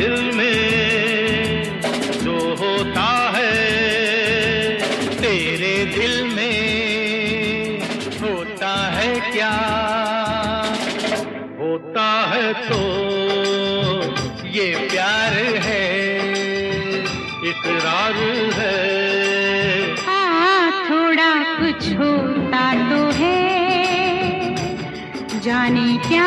दिल में जो होता है, तेरे दिल में होता है क्या? होता है तो ये प्यार है, इकरार है। हाँ, थोड़ा कुछ होता तो है, जाने क्या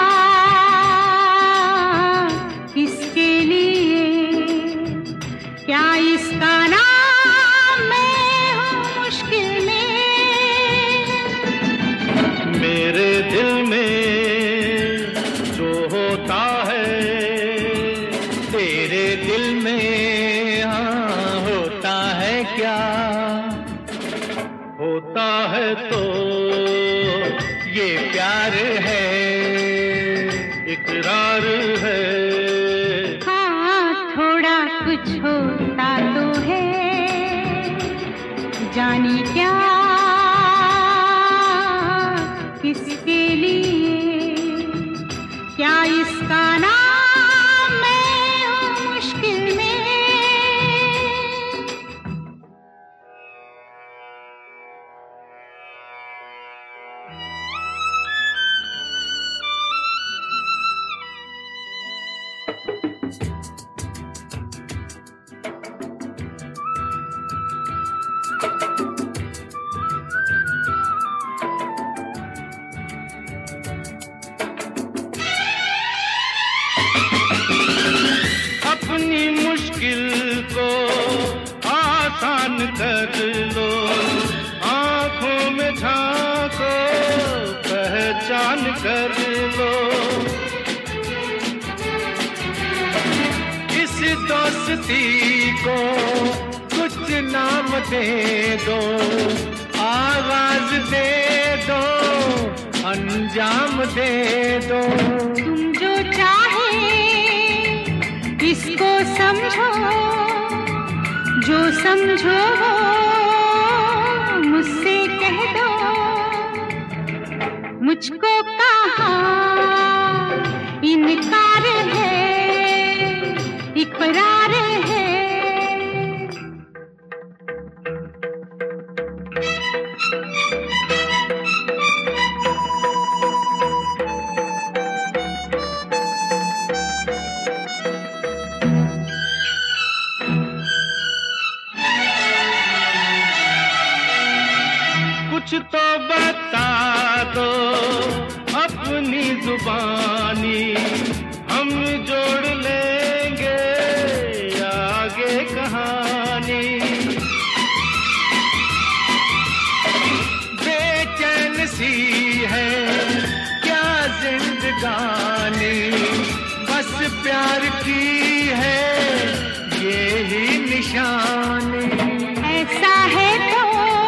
किसके लिए, क्या इसका नाम मैं हूँ मुश्किल में। मेरे दिल में जो होता है, तेरे दिल में हाँ होता है क्या? होता है तो ये प्यार है, इकरार है। हाँ, थोड़ा कुछ होता तो है, जाने क्या किसके लिए, क्या इसका नाम मैं हूँ मुश्किल में। अपनी मुश्किल को आसान कर लो, आंखों में झांको, पहचान कर लो। इस दोस्ती को कुछ नाम दे दो, आवाज दे दो, अंजाम दे दो। तुम जो चाहे इसको समझो, जो समझो वो मुझसे कह दो। मुझको कहाँ इनकार है, इकरार है। कुछ तो बता दो अपनी जुबानी, हम जोड़ लेंगे आगे कहानी। बेचैन सी है क्या जिंदगानी, बस प्यार की है ये ही निशानी। ऐसा है तो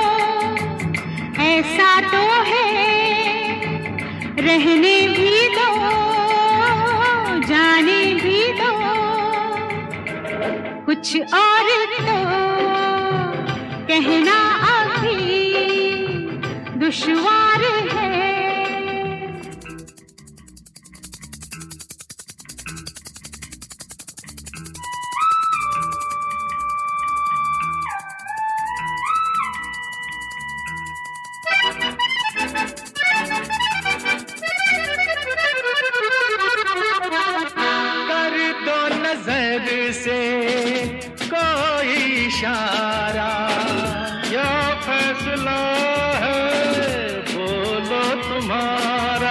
ऐसा तो है, रहने भी दो, जाने भी दो। कुछ और तो कहना अभी दुश्वार है। कर दो नजर से कोई इशारा, या फैसला है बोलो तुम्हारा।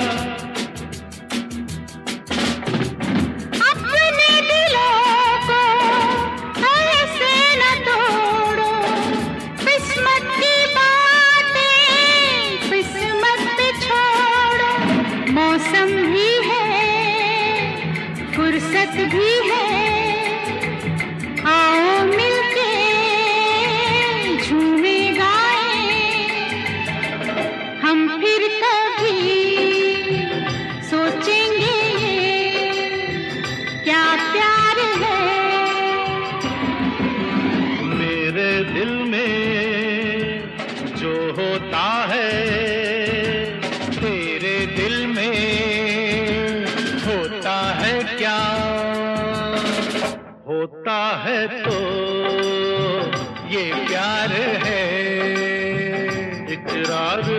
अपने दिलों को ऐसे न तोड़ो, किस्मत की बातें किस्मत पे छोड़ो। मौसम भी है, फुर्सत भी है, आओ मिलके झूमे गाए। हम फिर कभी सोचेंगे क्या प्यार है। मेरे दिल में जो होता है, तेरे दिल में होता है क्या? होता है तो ये प्यार है, इकरार